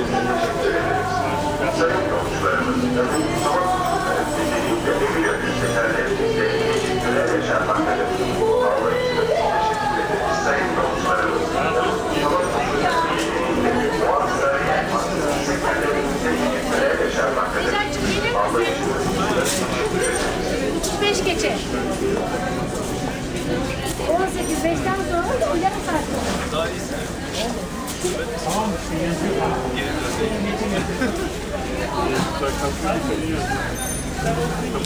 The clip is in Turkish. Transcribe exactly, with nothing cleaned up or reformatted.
Sayın yolcularımız, dediğimde bir yönlü seferlerimizde gecikmeler yaşanmaktadır. Bağlayıcınız teşekkür ederiz. Sayın yolcularımız, hava dediğimde Boğaz'da yapmaktadır. Seferlerimizde gecikmeler yaşanmaktadır. Bağlayıcınız teşekkür ederiz. beş geçe. on sekiz beşten sonra da o yarım saat sonra. Daha iyisin. Tamam işte yazıyor. Geri biraz.